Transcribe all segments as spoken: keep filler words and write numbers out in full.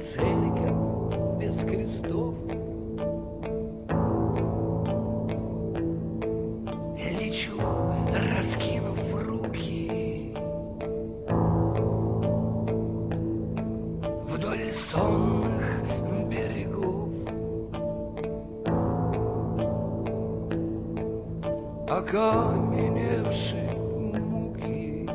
церковь без крестов. Лечу, раскинув руки, вдоль сонных берегов, окаменевшей муки.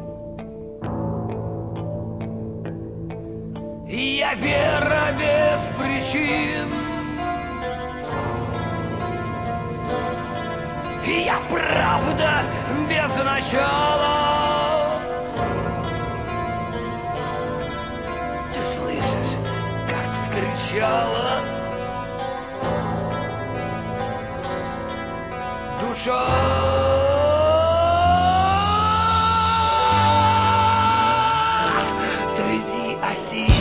Я вера без причин, я правда без начала. Ты слышишь, как вскричала душа? Среди осин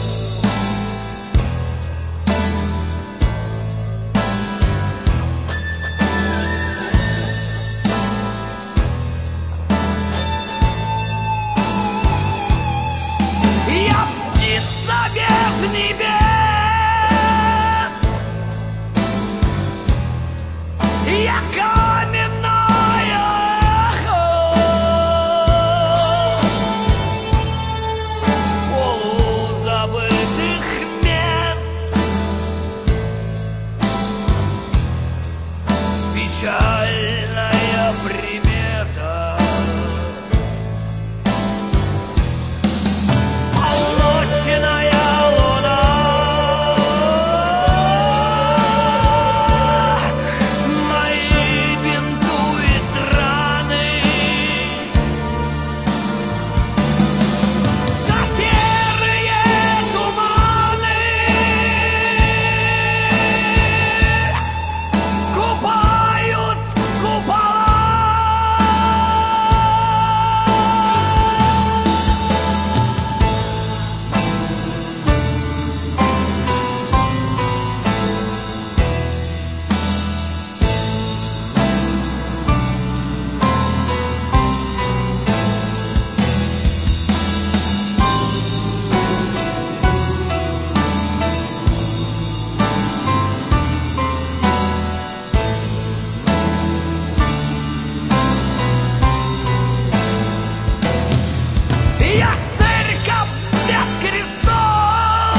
я птица без небес, я каменная эхо полузабытых мест, печальная примета. Полночная луна, мои бинтует раны, на серые туманы купают купола. Я церковь без крестов,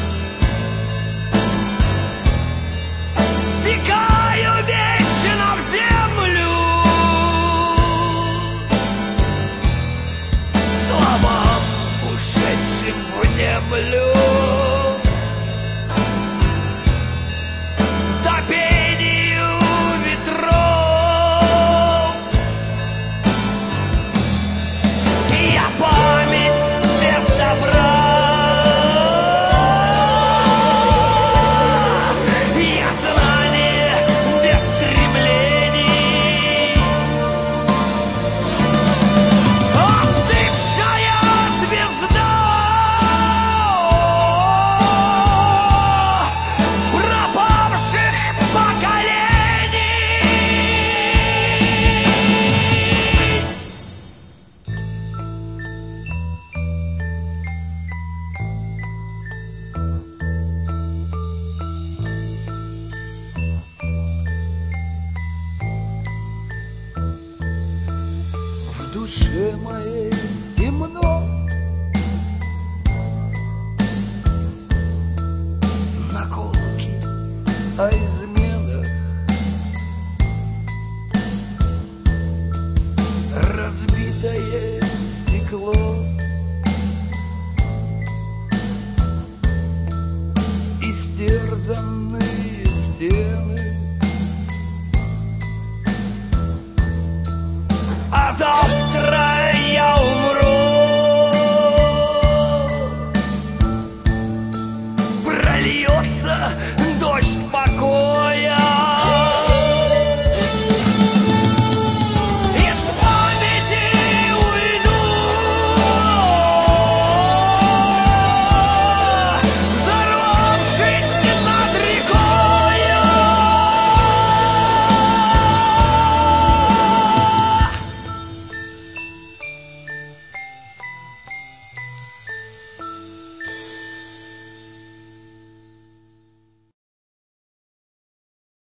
втекаю вечно в землю, словам ушедшим внемлю, топению ветров. Я память без добра, я знание без стремлений, остывшая звезда пропавших поколений. В душе моей темно, наколки о изменах, разбитое стекло, истерзанные стены. А завтра я умру, прольется дождь